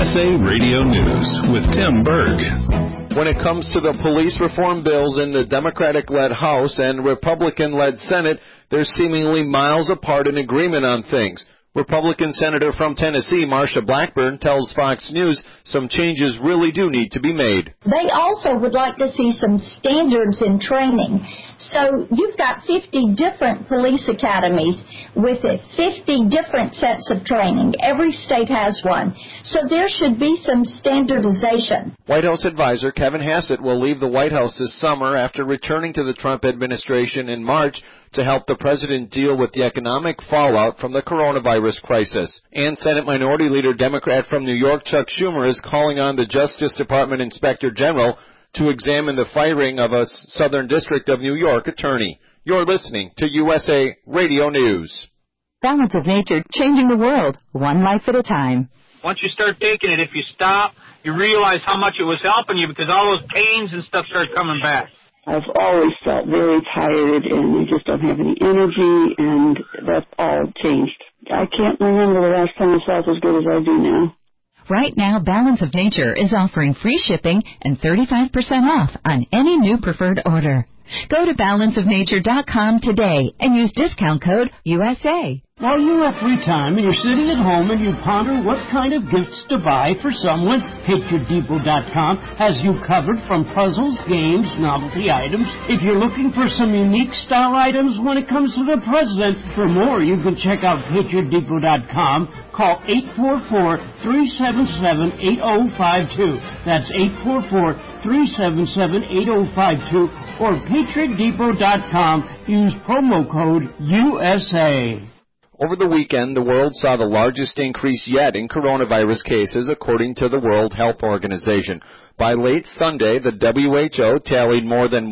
USA Radio News with Tim Berg. When it comes to the police reform bills in the Democratic-led House and Republican-led Senate, they're seemingly miles apart in agreement on things. Republican Senator from Tennessee, Marsha Blackburn, tells Fox News some changes really do need to be made. They also would like to see some standards in training. So you've got 50 different police academies with 50 different sets of training. Every state has one. So there should be some standardization. White House advisor Kevin Hassett will leave the White House this summer after returning to the Trump administration in March to help the president deal with the economic fallout from the coronavirus crisis. And Senate Minority Leader Democrat from New York Chuck Schumer is calling on the Justice Department Inspector General to examine the firing of a Southern District of New York attorney. You're listening to USA Radio News. Balance of Nature, changing the world, one life at a time. Once you start taking it, if you stop, you realize how much it was helping you because all those pains and stuff start coming back. I've always felt very tired and I just don't have any energy, and that's all changed. I can't remember the last time I felt as good as I do now. Right now, Balance of Nature is offering free shipping and 35% off on any new preferred order. Go to balanceofnature.com today and use discount code USA. While you have free time and you're sitting at home and you ponder what kind of gifts to buy for someone, PatriotDepot.com has you covered from puzzles, games, novelty items. If you're looking for some unique style items when it comes to the president, for more you can check out PatriotDepot.com. Call 844-377-8052. That's 844-377-8052. Or PatriotDepot.com. Use promo code USA. Over the weekend, the world saw the largest increase yet in coronavirus cases, according to the World Health Organization. By late Sunday, the WHO tallied more than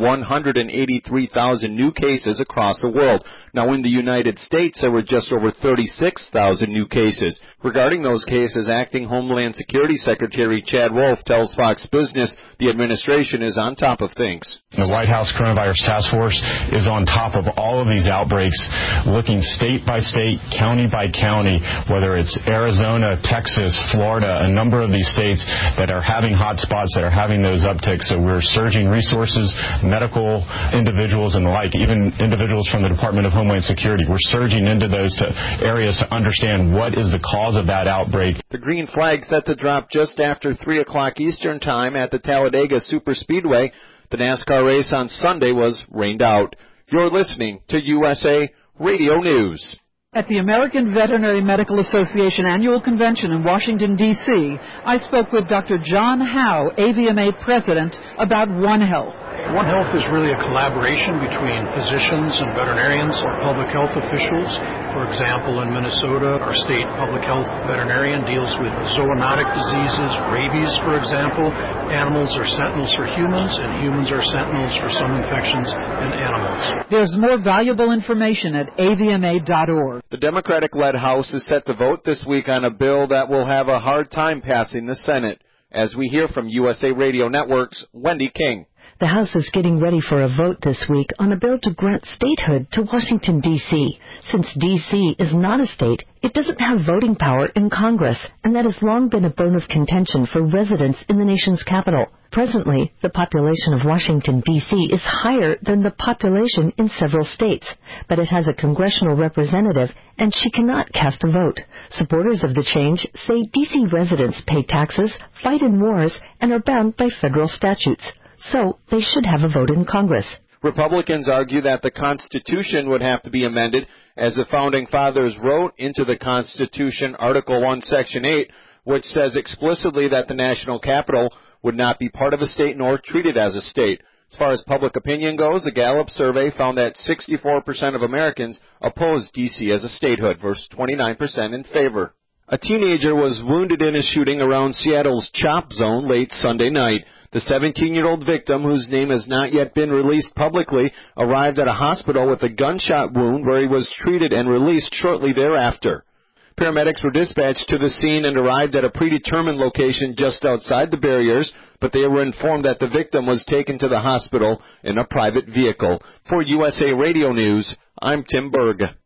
183,000 new cases across the world. Now, in the United States, there were just over 36,000 new cases. Regarding those cases, Acting Homeland Security Secretary Chad Wolf tells Fox Business the administration is on top of things. The White House Coronavirus Task Force is on top of all of these outbreaks, looking state by state, county by county, whether it's Arizona, Texas, Florida, a number of these states that are having hot spots, that are having those upticks. So we're surging resources, medical individuals and the like, even individuals from the Department of Homeland Security. We're surging into those areas to understand what is the cause of that outbreak. The green flag set to drop just after 3 o'clock Eastern Time at the Talladega Superspeedway. The NASCAR race on Sunday was rained out. You're listening to USA Radio News. At the American Veterinary Medical Association Annual Convention in Washington, D.C., I spoke with Dr. John Howe, AVMA President, about One Health. One Health is really a collaboration between physicians and veterinarians or public health officials. For example, in Minnesota, our state public health veterinarian deals with zoonotic diseases, rabies, for example. Animals are sentinels for humans, and humans are sentinels for some infections in animals. There's more valuable information at avma.org. The Democratic-led House is set to vote this week on a bill that will have a hard time passing the Senate. As we hear from USA Radio Network's Wendy King. The House is getting ready for a vote this week on a bill to grant statehood to Washington, D.C. Since D.C. is not a state, it doesn't have voting power in Congress, and that has long been a bone of contention for residents in the nation's capital. Presently, the population of Washington, D.C. is higher than the population in several states, but it has a congressional representative, and she cannot cast a vote. Supporters of the change say D.C. residents pay taxes, fight in wars, and are bound by federal statutes. So they should have a vote in Congress. Republicans argue that the Constitution would have to be amended, as the Founding Fathers wrote into the Constitution Article 1, Section 8, which says explicitly that the national capital would not be part of a state nor treated as a state. As far as public opinion goes, the Gallup survey found that 64% of Americans oppose D.C. as a statehood versus 29% in favor. A teenager was wounded in a shooting around Seattle's Chop Zone late Sunday night. The 17-year-old victim, whose name has not yet been released publicly, arrived at a hospital with a gunshot wound where he was treated and released shortly thereafter. Paramedics were dispatched to the scene and arrived at a predetermined location just outside the barriers, but they were informed that the victim was taken to the hospital in a private vehicle. For USA Radio News, I'm Tim Berg.